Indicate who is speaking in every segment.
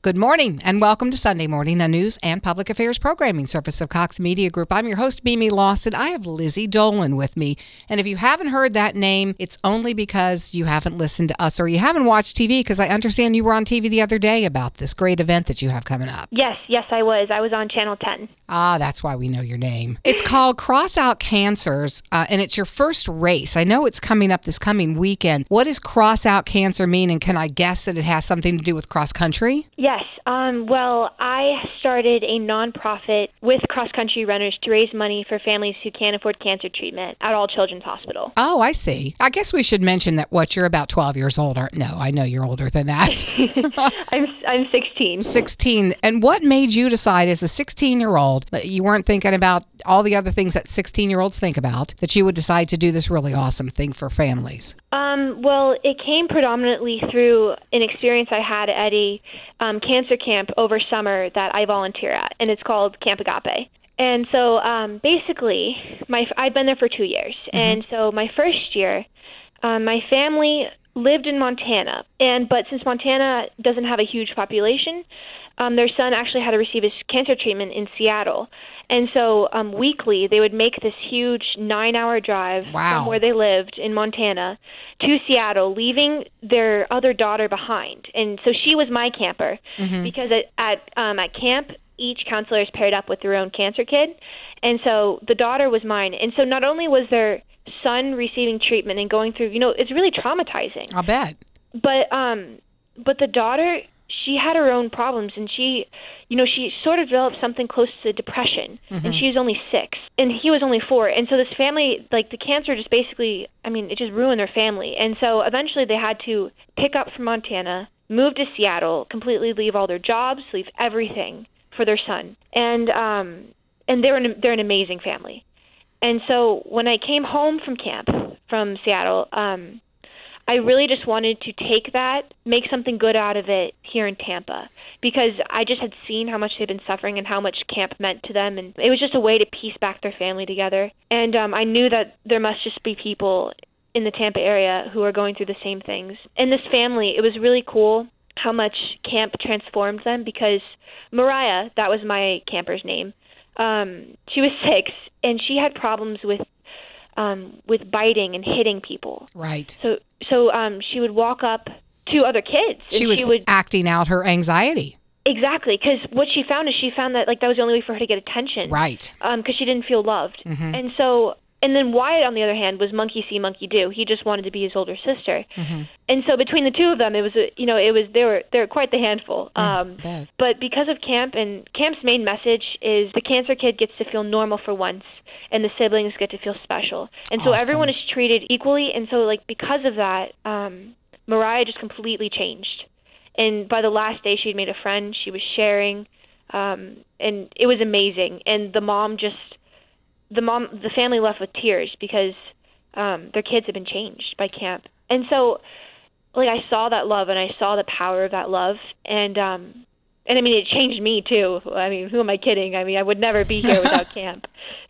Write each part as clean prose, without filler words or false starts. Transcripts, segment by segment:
Speaker 1: Good morning and welcome to Sunday Morning, a news and public affairs programming service of Cox Media Group. I'm your host, Mimi Lawson. I have Lizzie Dolan with me. And if you haven't heard that name, it's only because you haven't listened to us or you haven't watched TV, because I understand you were on TV the other day about this great event that you have coming up.
Speaker 2: Yes, I was. I was on Channel 10.
Speaker 1: Ah, that's why we know your name. It's called Cross Out Cancers, and it's your first race. I know it's coming up this coming weekend. What does Cross Out Cancer mean, and can I guess that it has something to do with cross country?
Speaker 2: Yes. Well, I started a nonprofit with cross-country runners to raise money for families who can't afford cancer treatment at All Children's Hospital.
Speaker 1: Oh, I see. I guess we should mention that you're about 12 years old. No, I know you're older than that.
Speaker 2: I'm 16.
Speaker 1: 16. And what made you decide as a 16-year-old that you weren't thinking about all the other things that 16-year-olds think about, that you would decide to do this really awesome thing for families?
Speaker 2: Well, it came predominantly through an experience I had at a cancer camp over summer that I volunteer at, and it's called Camp Agape. And so basically, I've been there for 2 years. Mm-hmm. And so my first year, my family lived in Montana, but since Montana doesn't have a huge population, their son actually had to receive his cancer treatment in Seattle. And so weekly, they would make this huge 9-hour drive from where they lived in Montana to Seattle, leaving their other daughter behind. And so she was my camper, because at camp, each counselor is paired up with their own cancer kid. And so the daughter was mine. And so not only was their son receiving treatment and going through, it's really traumatizing.
Speaker 1: I'll bet.
Speaker 2: But the daughter, she had her own problems, and she sort of developed something close to depression, and she was only 6, and he was only 4. And so this family, the cancer just basically, it just ruined their family. And so eventually they had to pick up from Montana, move to Seattle, completely leave all their jobs, leave everything for their son. And they're an amazing family. And so when I came home from camp, from Seattle, I really just wanted to take that, make something good out of it here in Tampa, because I just had seen how much they'd been suffering and how much camp meant to them, and it was just a way to piece back their family together. And I knew that there must just be people in the Tampa area who are going through the same things. And this family, it was really cool how much camp transformed them, because Mariah, that was my camper's name, she was 6, and she had problems with biting and hitting people.
Speaker 1: Right.
Speaker 2: So she would walk up to other kids.
Speaker 1: She was acting out her anxiety.
Speaker 2: Exactly, because what she found that that was the only way for her to get attention.
Speaker 1: Right.
Speaker 2: Because she didn't feel loved. Mm-hmm. And then Wyatt, on the other hand, was monkey see, monkey do. He just wanted to be his older sister. Mm-hmm. And so between the two of them, they were quite the handful. But because of camp, and camp's main message is the cancer kid gets to feel normal for once, and the siblings get to feel special. And so everyone is treated equally. And so because of that, Mariah just completely changed. And by the last day, she'd made a friend. She was sharing, and it was amazing. And the family left with tears, because their kids had been changed by camp. And so, I saw that love, and I saw the power of that love, and it changed me too. Who am I kidding? I would never be here without camp.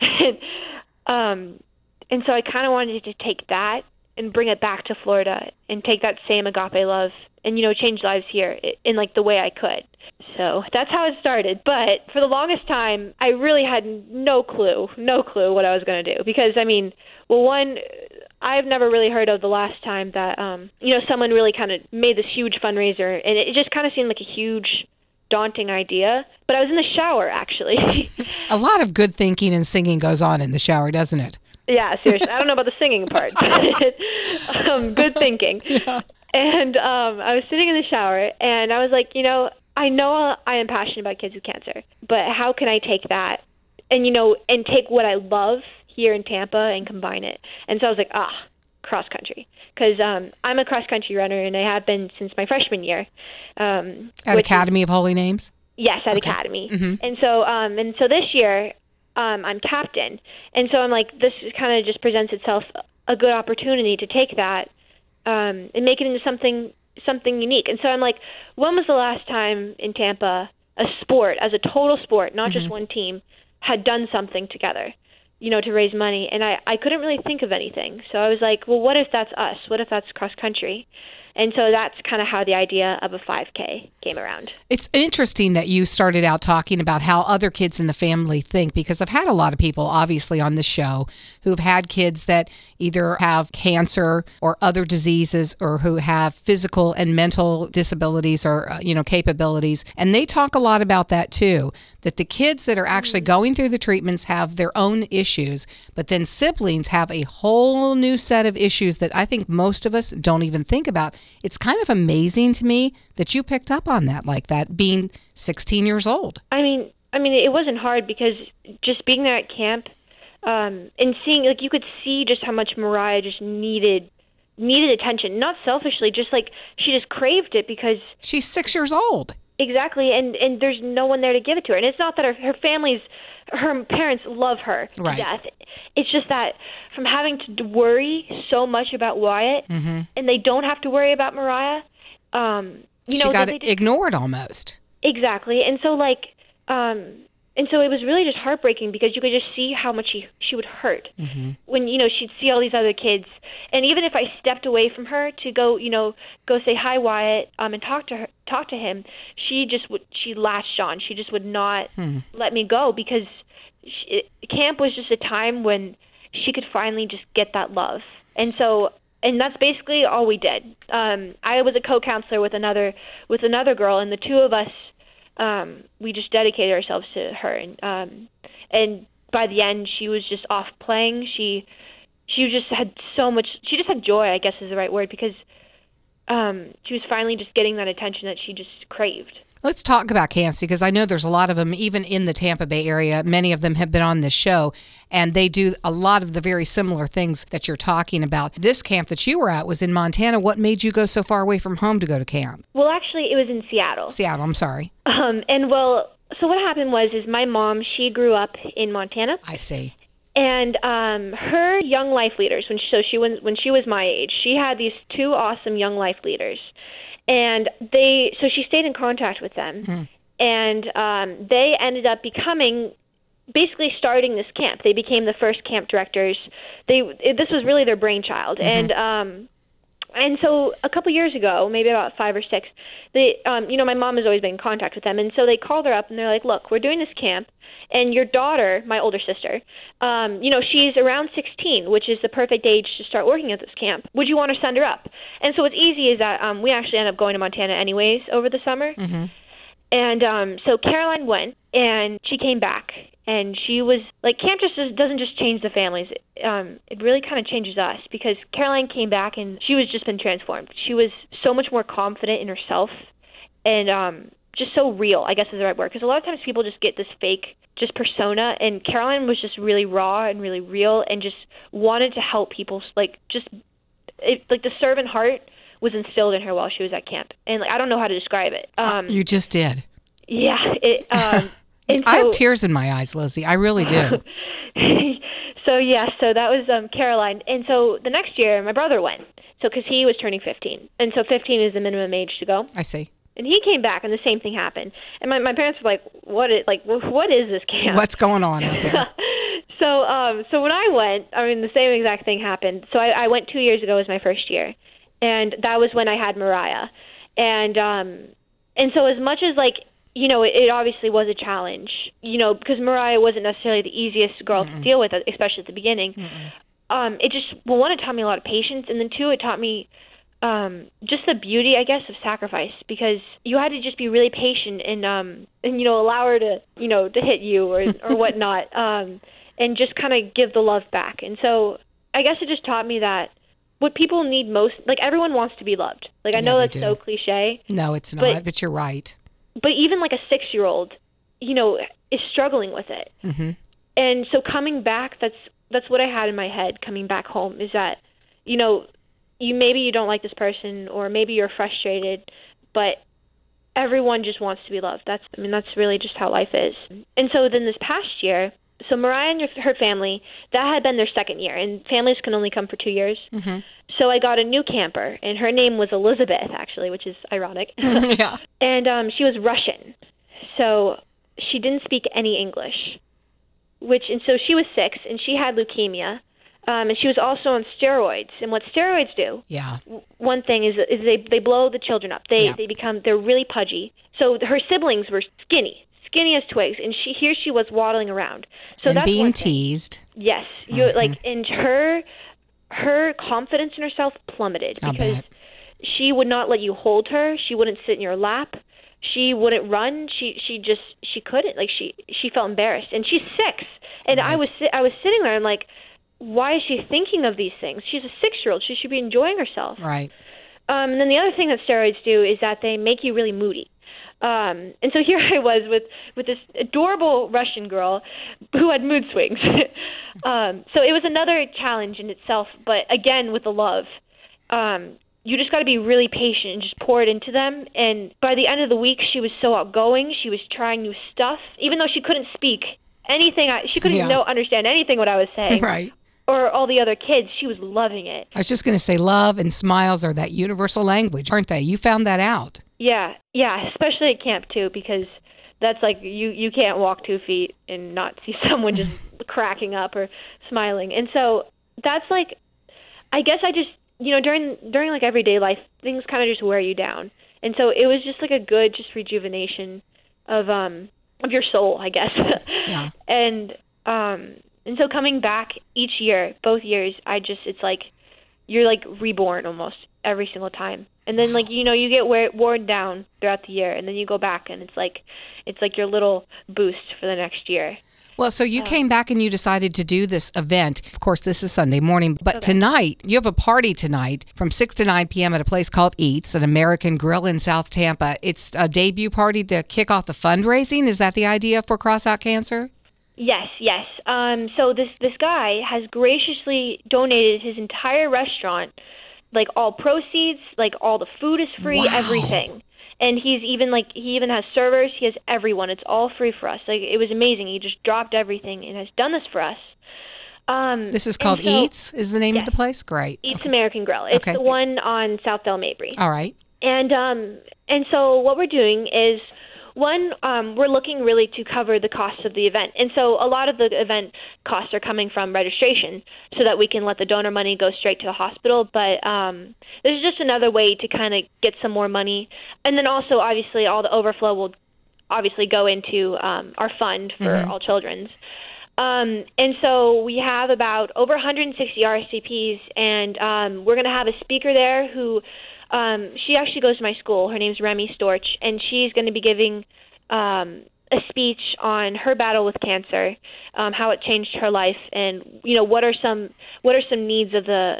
Speaker 2: And so I kind of wanted to take that and bring it back to Florida, and take that same agape love and, change lives here in the way I could. So that's how it started. But for the longest time, I really had no clue what I was going to do. Because, one, I've never really heard of the last time that, someone really kind of made this huge fundraiser. And it just kind of seemed like a huge, daunting idea. But I was in the shower, actually.
Speaker 1: A lot of good thinking and singing goes on in the shower, doesn't it?
Speaker 2: Yeah, seriously. I don't know about the singing part, but good thinking. Yeah. And I was sitting in the shower, and I was like, I know I am passionate about kids with cancer, but how can I take that and take what I love here in Tampa and combine it? And so I was like, cross country, because I'm a cross country runner, and I have been since my freshman year.
Speaker 1: At Academy of Holy Names?
Speaker 2: Yes, at Academy. Mm-hmm. And so this year I'm captain, and so I'm like, this kind of just presents itself a good opportunity to take that and make it into something unique. And so I'm like, when was the last time in Tampa a sport, as a total sport, not just one team, had done something together, to raise money? And I couldn't really think of anything. So I was like, well, what if that's us? What if that's cross country? And so that's kind of how the idea of a 5K came around.
Speaker 1: It's interesting that you started out talking about how other kids in the family think, because I've had a lot of people, obviously, on this show who've had kids that either have cancer or other diseases or who have physical and mental disabilities or, capabilities. And they talk a lot about that too, that the kids that are actually going through the treatments have their own issues, but then siblings have a whole new set of issues that I think most of us don't even think about. It's kind of amazing to me that you picked up on that like that, being 16 years old.
Speaker 2: I mean, it wasn't hard because just being there at camp and seeing, like, you could see just how much Mariah just needed attention. Not selfishly, just like she just craved it because
Speaker 1: she's 6 years old.
Speaker 2: Exactly, and there's no one there to give it to her. And it's not that her parents love her to death. It's just that from having to worry so much about Wyatt, and they don't have to worry about Mariah, she
Speaker 1: got ignored almost.
Speaker 2: Exactly, and so and so it was really just heartbreaking because you could just see how much she would hurt when she'd see all these other kids. And even if I stepped away from her to go say hi Wyatt and talk to him, she latched on. She just would not let me go because camp was just a time when she could finally just get that love. And that's basically all we did. I was a co-counselor with another girl, and the two of us, we just dedicated ourselves to her, and by the end, she was just off playing. She just had so much. She just had joy, I guess is the right word, because she was finally just getting that attention that she just craved.
Speaker 1: Let's talk about camps, because I know there's a lot of them, even in the Tampa Bay area. Many of them have been on this show, and they do a lot of the very similar things that you're talking about. This camp that you were at was in Montana. What made you go so far away from home to go to camp?
Speaker 2: Well, actually, it was in Seattle.
Speaker 1: Seattle, I'm sorry.
Speaker 2: So what happened was my mom, she grew up in Montana.
Speaker 1: I see.
Speaker 2: And her young life leaders, when she was my age, she had these two awesome young life leaders. And so she stayed in contact with them, and they ended up basically starting this camp. They became the first camp directors. This was really their brainchild, and so a couple years ago, maybe about 5 or 6, my mom has always been in contact with them, and so they called her up and they're like, "Look, we're doing this camp, and your daughter, my older sister, she's around 16, which is the perfect age to start working at this camp. Would you want to send her up?" And so what's easy is that we actually ended up going to Montana anyways over the summer. And so Caroline went, and she came back, and she was like, camp doesn't just change the families. It really kind of changes us, because Caroline came back, and she was just been transformed. She was so much more confident in herself, and just so real, I guess is the right word. Because a lot of times people just get this fake just persona, and Caroline was just really raw and really real, and just wanted to help people. Like the servant heart was instilled in her while she was at camp, and I don't know how to describe it.
Speaker 1: You just did.
Speaker 2: Yeah. And
Speaker 1: I have tears in my eyes, Lizzie. I really do.
Speaker 2: So that was Caroline. And so the next year, my brother went. So because he was turning 15, and so 15 is the minimum age to go.
Speaker 1: I see.
Speaker 2: And he came back, and the same thing happened. And my parents were like, what is this camp?
Speaker 1: What's going on out there?
Speaker 2: So when I went, the same exact thing happened. So I went 2 years ago as my first year, and that was when I had Mariah. And so as much as it obviously was a challenge, because Mariah wasn't necessarily the easiest girl to deal with, especially at the beginning. It just, one, it taught me a lot of patience, and then two, it taught me just the beauty, I guess, of sacrifice, because you had to just be really patient and allow her to hit you or whatnot, and just kind of give the love back. And so I guess it just taught me that what people need most, everyone wants to be loved. I know that's so cliche.
Speaker 1: No, it's not, but you're right.
Speaker 2: But even a 6-year-old, is struggling with it. And so coming back, that's what I had in my head coming back home, is that, maybe you don't like this person, or maybe you're frustrated, but everyone just wants to be loved. That's really just how life is. And so then this past year, so Mariah and her family, that had been their second year, and families can only come for 2 years. So I got a new camper, and her name was Elizabeth, actually, which is ironic.
Speaker 1: Yeah.
Speaker 2: And she was Russian, so she didn't speak any English. And so she was 6, and she had leukemia. And she was also on steroids. And what steroids do,
Speaker 1: Yeah.
Speaker 2: one thing is they blow the children up. They're really pudgy. So her siblings were skinny as twigs, and here she was waddling around. So
Speaker 1: and
Speaker 2: that's
Speaker 1: being
Speaker 2: one thing.
Speaker 1: teased.
Speaker 2: Yes, and her confidence in herself plummeted because she would not let you hold her. She wouldn't sit in your lap. She wouldn't run. She couldn't. Like she felt embarrassed, and she's 6. And
Speaker 1: Right.
Speaker 2: I was sitting there. I'm like, why is she thinking of these things? She's a 6-year-old. She should be enjoying herself.
Speaker 1: Right.
Speaker 2: And then the other thing that steroids do is that they make you really moody. And so here I was with this adorable Russian girl who had mood swings. So it was another challenge in itself, but again, with the love. You just got to be really patient and just pour it into them. And by the end of the week, she was so outgoing. She was trying new stuff, even though she couldn't speak anything. She couldn't even understand anything what I was saying.
Speaker 1: Right.
Speaker 2: Or all the other kids. She was loving it.
Speaker 1: I was just going to say love and smiles are that universal language, aren't they? You found that out.
Speaker 2: Yeah, especially at camp too, because that's like you can't walk 2 feet and not see someone just cracking up or smiling. And so that's like, I guess I just, during like everyday life, things kind of just wear you down. And so it was just like a good just rejuvenation of your soul, I guess.
Speaker 1: Yeah.
Speaker 2: And so coming back each year, both years, it's like you're like reborn almost every single time. And then like, you get worn down throughout the year, and then you go back and it's like your little boost for the next year.
Speaker 1: Well, so you came back and you decided to do this event. Of course, this is Sunday morning, but tonight, you have a party tonight from 6 to 9 p.m. at a place called Eats, an American Grill in South Tampa. It's a debut party to kick off the fundraising. Is that the idea for Cross Out Cancer?
Speaker 2: Yes. So this guy has graciously donated his entire restaurant, like all proceeds, like all the food is free,
Speaker 1: Wow.
Speaker 2: everything. And he even has servers. He has everyone. It's all free for us. Like, it was amazing. He just dropped everything and has done this for us.
Speaker 1: This is called Eats, is the name of
Speaker 2: yes.
Speaker 1: the place? Great.
Speaker 2: Eats American Grill. It's the one on South Del Mabry.
Speaker 1: All right.
Speaker 2: And so what we're doing is, one, we're looking really to cover the costs of the event. And so a lot of the event costs are coming from registration so that we can let the donor money go straight to the hospital. But this is just another way to kind of get some more money. And then also, obviously, all the overflow will obviously go into our fund for All Children's. And so we have about over 160 RSVPs, and we're going to have a speaker there who she actually goes to my school. Her name's Remy Storch, and she's going to be giving a speech on her battle with cancer, how it changed her life, and what are some needs of the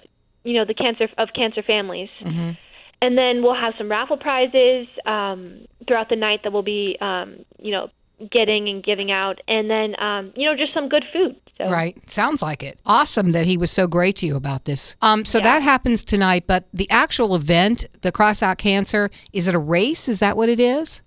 Speaker 2: cancer families. Mm-hmm. And then we'll have some raffle prizes throughout the night that we'll be getting and giving out, and then just some good food. So.
Speaker 1: Right. Sounds like it. Awesome that he was so great to you about this. That happens tonight, but the actual event, the Cross Out Cancer, is it a race? Is that what it is?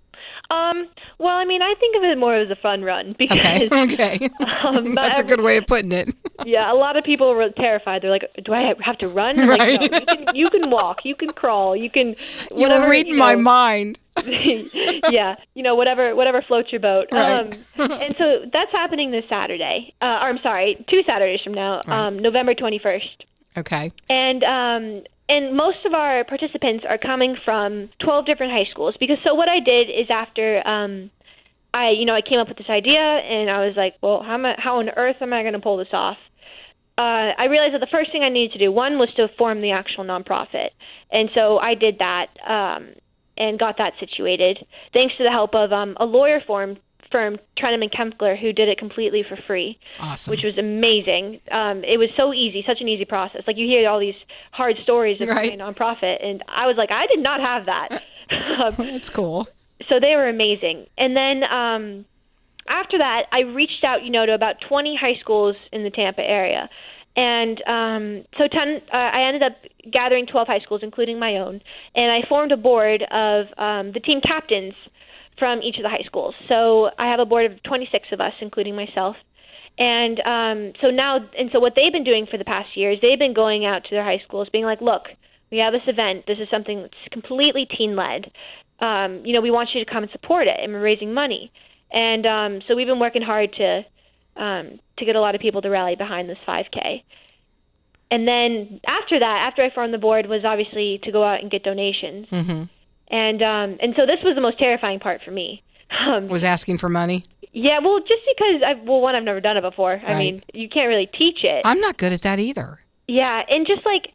Speaker 2: Well, I mean, I think of it more as a fun run because
Speaker 1: okay. That's a good way of putting it.
Speaker 2: Yeah, a lot of people were terrified. They're like, "Do I have to run?" I'm
Speaker 1: right.
Speaker 2: Like, no, you can walk, you can crawl, you can.
Speaker 1: You were reading my mind.
Speaker 2: Yeah, whatever floats your boat.
Speaker 1: Right.
Speaker 2: And so that's happening this Saturday. Or I'm sorry, 2 Saturdays from now, right. November 21st.
Speaker 1: Okay.
Speaker 2: And most of our participants are coming from 12 different high schools, because so what I did is after I came up with this idea, and I was like, well, how on earth am I going to pull this off? I realized that the first thing I needed to do, one, was to form the actual nonprofit. And so I did that and got that situated, thanks to the help of a lawyer firm, Trenum and Kempler, who did it completely for free.
Speaker 1: Awesome.
Speaker 2: Which was amazing. It was so easy, such an easy process. Like, you hear all these hard stories of a nonprofit, and I was like, I did not have that.
Speaker 1: That's cool.
Speaker 2: So they were amazing. And then after that, I reached out, to about 20 high schools in the Tampa area. And I ended up gathering 12 high schools, including my own, and I formed a board of the team captains from each of the high schools. So I have a board of 26 of us, including myself. And so what they've been doing for the past year is they've been going out to their high schools being like, look, we have this event. This is something that's completely teen-led. We want you to come and support it, and we're raising money. And so we've been working hard to get a lot of people to rally behind this 5K. And then after that, after I formed the board, was obviously to go out and get donations.
Speaker 1: Mm-hmm.
Speaker 2: And so this was the most terrifying part for me.
Speaker 1: Was asking for money?
Speaker 2: Yeah, well, just because, I've never done it before.
Speaker 1: Right.
Speaker 2: I mean, you can't really teach it.
Speaker 1: I'm not good at that either.
Speaker 2: Yeah, and just like,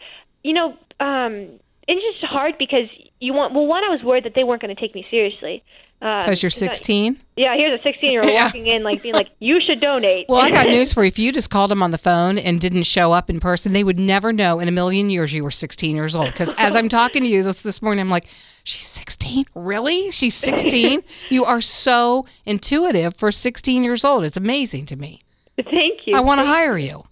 Speaker 2: it's just hard because one, I was worried that they weren't going to take me seriously.
Speaker 1: Because you're 16?
Speaker 2: Yeah, here's a 16-year-old walking in, like, being like, you should donate.
Speaker 1: Well, I got news for you. If you just called them on the phone and didn't show up in person, they would never know in a million years you were 16 years old. Because as I'm talking to you this morning, I'm like, she's 16? Really? She's 16? You are so intuitive for 16 years old. It's amazing to me.
Speaker 2: Thank you.
Speaker 1: I want to hire you.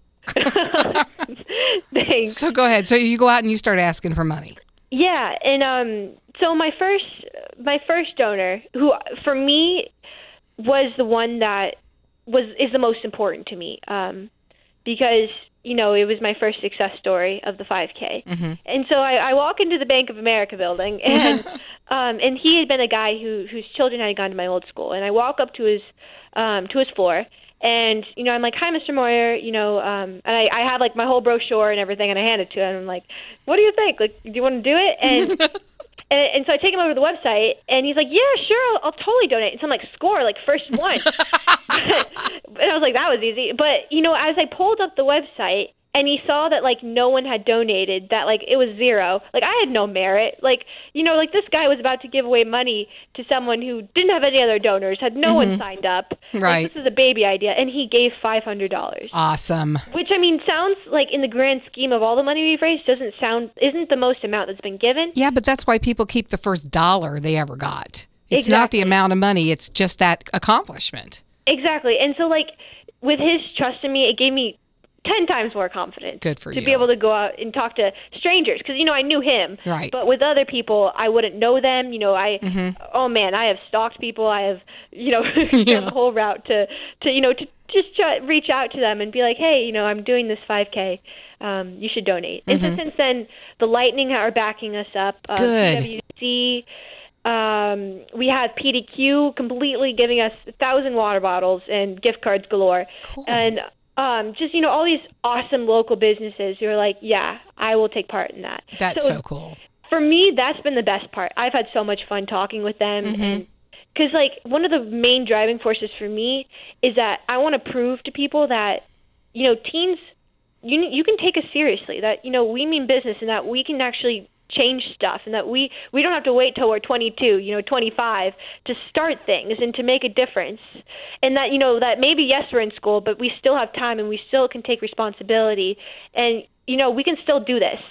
Speaker 2: Thanks.
Speaker 1: So go ahead. So you go out and you start asking for money.
Speaker 2: Yeah, and so my first donor, who for me was the one that is the most important to me, because it was my first success story of the 5K,
Speaker 1: mm-hmm.
Speaker 2: and so I walk into the Bank of America building, and and he had been a guy whose children had gone to my old school, and I walk up to his floor. And, I'm like, hi, Mr. Moyer, and I had, like, my whole brochure and everything, and I hand it to him. I'm like, what do you think? Like, do you want to do it? And and so I take him over to the website, and he's like, yeah, sure, I'll totally donate. And so I'm like, score, like, first one. And I was like, that was easy. But, as I pulled up the website, and he saw that, like, no one had donated, that, like, it was zero. Like, I had no merit. Like, like, this guy was about to give away money to someone who didn't have any other donors, had no one signed up.
Speaker 1: Right.
Speaker 2: Like, this is a baby idea. And he gave $500.
Speaker 1: Awesome.
Speaker 2: Which, I mean, sounds like in the grand scheme of all the money we've raised, isn't the most amount that's been given.
Speaker 1: Yeah, but that's why people keep the first dollar they ever got. It's
Speaker 2: Exactly.
Speaker 1: not the amount of money. It's just that accomplishment.
Speaker 2: Exactly. And so, like, with his trust in me, it gave me 10 times more confidence.
Speaker 1: Good for
Speaker 2: to
Speaker 1: you.
Speaker 2: be able to go out and talk to strangers, because I knew him.
Speaker 1: Right.
Speaker 2: But with other people, I wouldn't know them.
Speaker 1: Mm-hmm.
Speaker 2: Oh man, I have stalked people. I have done the whole route to just reach out to them and be like, hey, I'm doing this 5K. You should donate.
Speaker 1: Mm-hmm.
Speaker 2: And so since then, the Lightning are backing us up.
Speaker 1: Good.
Speaker 2: PwC. We have PDQ completely giving us 1,000 water bottles and gift cards galore.
Speaker 1: Cool.
Speaker 2: And just all these awesome local businesses who are like, yeah, I will take part in that.
Speaker 1: That's so cool.
Speaker 2: For me, that's been the best part. I've had so much fun talking with them,
Speaker 1: Mm-hmm.
Speaker 2: and because like one of the main driving forces for me is that I want to prove to people that teens, you can take us seriously. That we mean business, and that we can actually change stuff, and that we don't have to wait till we're 22, 25 to start things and to make a difference. And that, that maybe, yes, we're in school, but we still have time and we still can take responsibility, and, we can still do this.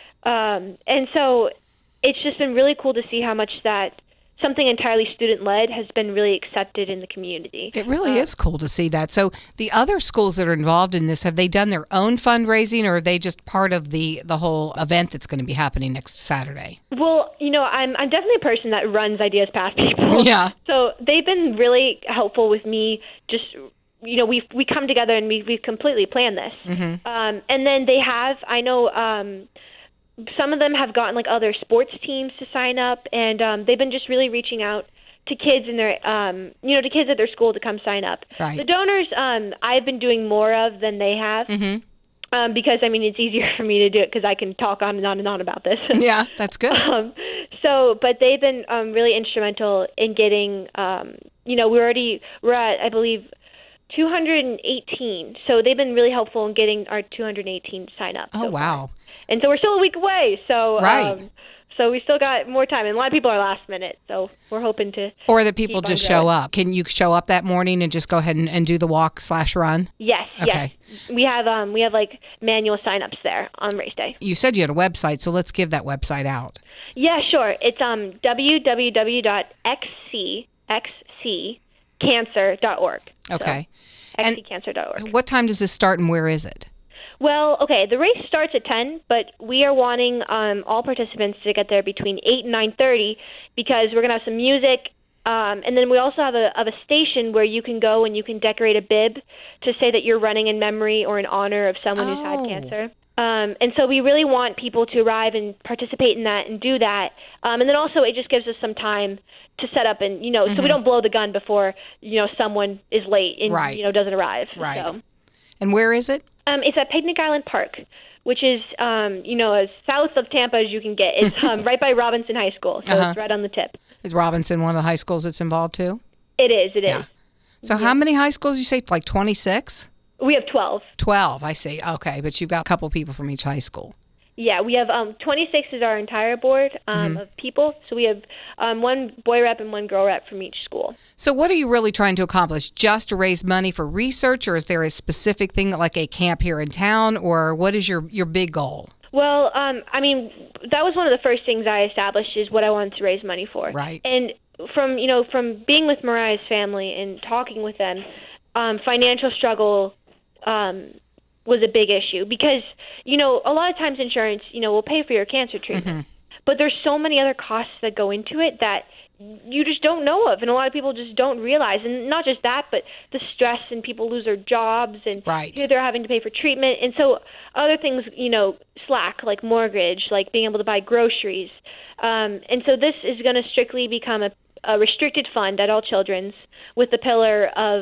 Speaker 2: And so it's just been really cool to see how much that something entirely student-led has been really accepted in the community.
Speaker 1: It really is cool to see that. So the other schools that are involved in this, have they done their own fundraising, or are they just part of the whole event that's going to be happening next Saturday?
Speaker 2: Well, I'm definitely a person that runs ideas past people.
Speaker 1: Yeah.
Speaker 2: So they've been really helpful with me. Just we come together and we've completely planned this.
Speaker 1: Mm-hmm.
Speaker 2: And then they have, I know. Some of them have gotten like other sports teams to sign up, and they've been just really reaching out to kids in their, to kids at their school to come sign up.
Speaker 1: Right.
Speaker 2: The donors, I've been doing more of than they have,
Speaker 1: Mm-hmm.
Speaker 2: because it's easier for me to do it because I can talk on and on and on about this.
Speaker 1: Yeah, that's good.
Speaker 2: But they've been really instrumental in getting, we're at, I believe, 218. So they've been really helpful in getting our 218 sign up.
Speaker 1: Oh, wow.
Speaker 2: And so we're still a week away. So
Speaker 1: right.
Speaker 2: So we still got more time. And a lot of people are last minute. So we're hoping to.
Speaker 1: Or that people just show up. Can you show up that morning and just go ahead and do the walk/run?
Speaker 2: Yes.
Speaker 1: Okay.
Speaker 2: Yes. We have like manual signups there on race day.
Speaker 1: You said you had a website, so let's give that website out.
Speaker 2: Yeah, sure. It's www.xccancer.org.
Speaker 1: Okay.
Speaker 2: So, xccancer.org.
Speaker 1: What time does this start and where is it?
Speaker 2: Well, okay, the race starts at 10, but we are wanting all participants to get there between 8 and 9:30 because we're going to have some music, and then we also have a station where you can go and you can decorate a bib to say that you're running in memory or in honor of someone who's had cancer. And so we really want people to arrive and participate in that and do that. And then also it just gives us some time to set up and, so we don't blow the gun before, someone is late and,
Speaker 1: right.
Speaker 2: Doesn't arrive.
Speaker 1: Right.
Speaker 2: So.
Speaker 1: And where is it?
Speaker 2: It's at Picnic Island Park, which is, as south of Tampa as you can get. It's right by Robinson High School, so it's right on the tip.
Speaker 1: Is Robinson one of the high schools that's involved too?
Speaker 2: It is.
Speaker 1: So how many high schools, you say, like 26?
Speaker 2: We have 12.
Speaker 1: 12, I see. Okay, but you've got a couple people from each high school.
Speaker 2: Yeah, we have 26 is our entire board of people. So we have one boy rep and one girl rep from each school.
Speaker 1: So what are you really trying to accomplish? Just to raise money for research, or is there a specific thing like a camp here in town, or what is your big goal?
Speaker 2: Well, that was one of the first things I established is what I wanted to raise money for.
Speaker 1: Right.
Speaker 2: And from being with Mariah's family and talking with them, financial struggle was a big issue because, a lot of times insurance, will pay for your cancer treatment. But there's so many other costs that go into it that you just don't know of, and a lot of people just don't realize. And not just that, but the stress, and people lose their jobs, and they're having to pay for treatment. And so other things, slack, like mortgage, like being able to buy groceries. And so this is going to strictly become a restricted fund at All Children's with the pillar of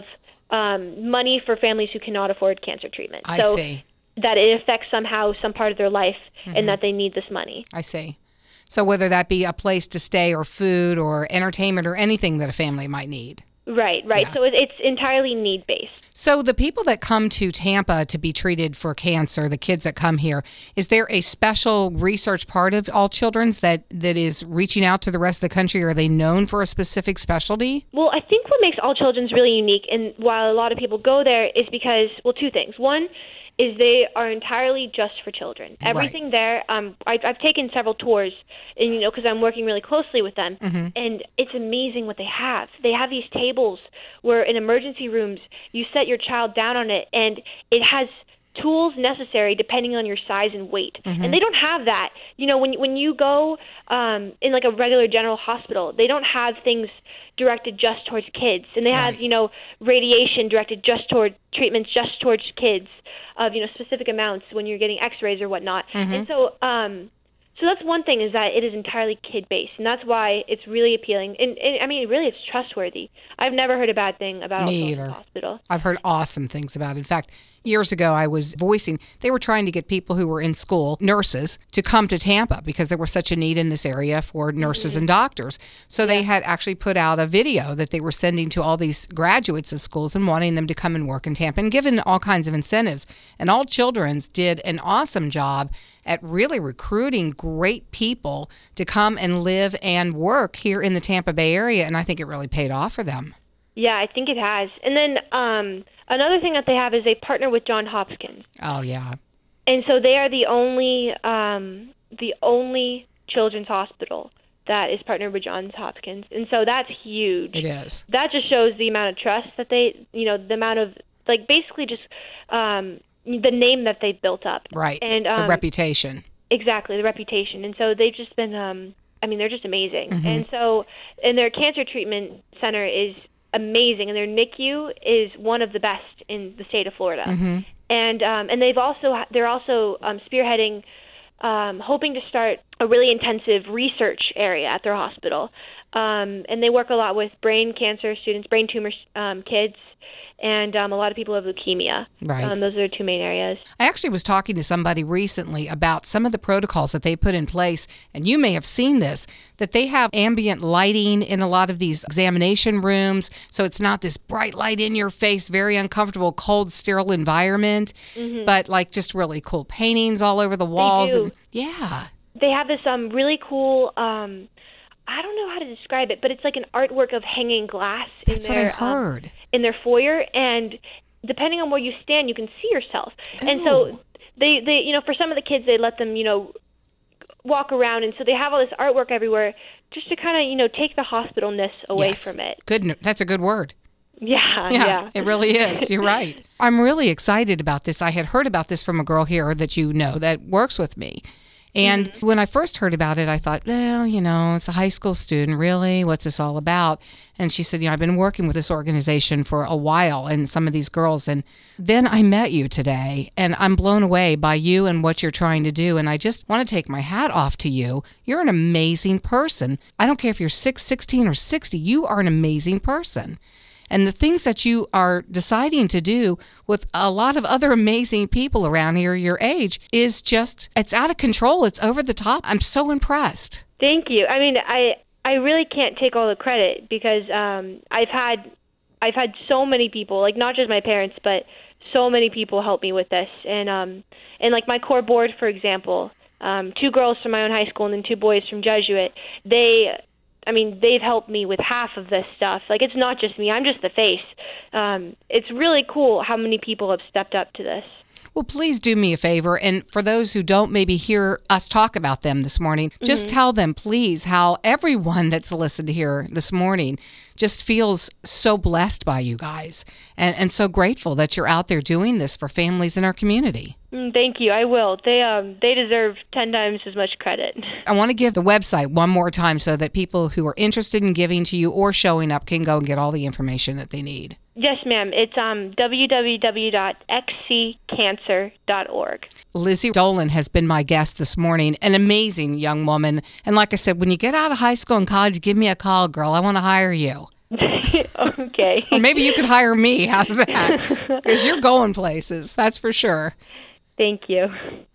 Speaker 2: money for families who cannot afford cancer treatment.
Speaker 1: I see.
Speaker 2: That it affects somehow some part of their life and that they need this money.
Speaker 1: I see. So whether that be a place to stay or food or entertainment or anything that a family might need.
Speaker 2: Right. Yeah. So it's entirely need-based.
Speaker 1: So the people that come to Tampa to be treated for cancer, the kids that come here, is there a special research part of All Children's that is reaching out to the rest of the country? Are they known for a specific specialty?
Speaker 2: Well, I think what makes All Children's really unique, and while a lot of people go there, is because, two things. One is they are entirely just for children. Everything there, I've taken several tours, and because I'm working really closely with them, and it's amazing what they have. They have these tables where in emergency rooms you set your child down on it, and it has tools necessary depending on your size and weight. And they don't have that. When you go in like a regular general hospital, they don't have things directed just towards kids, and they have radiation directed just toward treatments just towards kids of specific amounts when you're getting x-rays or whatnot. And so so that's one thing, is that it is entirely kid-based, and that's why it's really appealing. And really, it's trustworthy. I've never heard a bad thing about the hospital.
Speaker 1: I've heard awesome things about it. In fact, years ago, I was voicing, they were trying to get people who were in school, nurses, to come to Tampa because there was such a need in this area for nurses and doctors. So they had actually put out a video that they were sending to all these graduates of schools and wanting them to come and work in Tampa and given all kinds of incentives. And All Children's did an awesome job at really recruiting great people to come and live and work here in the Tampa Bay area, and I think it really paid off for them.
Speaker 2: Yeah, I think it has. And then another thing that they have is they partner with Johns Hopkins.
Speaker 1: Oh, yeah.
Speaker 2: And so they are the only children's hospital that is partnered with Johns Hopkins. And so that's huge.
Speaker 1: It is.
Speaker 2: That just shows the amount of trust that they, the amount of, basically just the name that they've built up.
Speaker 1: Right.
Speaker 2: And
Speaker 1: the reputation.
Speaker 2: Exactly, the reputation. And so they've just been, they're just amazing. And so, and their cancer treatment center is amazing, and their NICU is one of the best in the state of Florida. And they're also spearheading, hoping to start a really intensive research area at their hospital. And they work a lot with brain cancer students, brain tumor kids, and a lot of people have leukemia.
Speaker 1: Right.
Speaker 2: Those are the two main areas.
Speaker 1: I actually was talking to somebody recently about some of the protocols that they put in place, and you may have seen this, that they have ambient lighting in a lot of these examination rooms, so it's not this bright light in your face, very uncomfortable, cold, sterile environment, but like just really cool paintings all over the walls.
Speaker 2: They do.
Speaker 1: And, yeah.
Speaker 2: They have this really cool, I don't know how to describe it, but it's like an artwork of hanging glass.
Speaker 1: That's what I heard.
Speaker 2: In their foyer, and depending on where you stand, you can see yourself. Ooh. And so they for some of the kids, they let them, walk around, and so they have all this artwork everywhere just to kind of, take the hospitalness away from it.
Speaker 1: Good. That's a good word.
Speaker 2: Yeah.
Speaker 1: It really is. You're right. I'm really excited about this. I had heard about this from a girl here that that works with me. And when I first heard about it, I thought, well, it's a high school student. Really? What's this all about? And she said, I've been working with this organization for a while and some of these girls. And then I met you today, and I'm blown away by you and what you're trying to do. And I just want to take my hat off to you. You're an amazing person. I don't care if you're 6, 16, or 60. You are an amazing person. and the things that you are deciding to do with a lot of other amazing people around here your age is just, it's out of control. It's over the top. I'm so impressed.
Speaker 2: Thank you. I mean, I really can't take all the credit because I've had so many people, like not just my parents, but so many people help me with this. And like my core board, for example, 2 girls from my own high school and then 2 boys from Jesuit, they've helped me with half of this stuff. Like, it's not just me. I'm just the face. It's really cool how many people have stepped up to this.
Speaker 1: Well, please do me a favor. And for those who don't maybe hear us talk about them this morning, just tell them, please, how everyone that's listened here this morning just feels so blessed by you guys and so grateful that you're out there doing this for families in our community.
Speaker 2: Thank you. I will. They deserve 10 times as much credit.
Speaker 1: I want to give the website one more time so that people who are interested in giving to you or showing up can go and get all the information that they need.
Speaker 2: Yes, ma'am. It's www.xccancer.org.
Speaker 1: Lizzie Dolan has been my guest this morning, an amazing young woman. And like I said, when you get out of high school and college, give me a call, girl. I want to hire you.
Speaker 2: Okay.
Speaker 1: Or maybe you could hire me. How's that? Because you're going places, that's for sure.
Speaker 2: Thank you.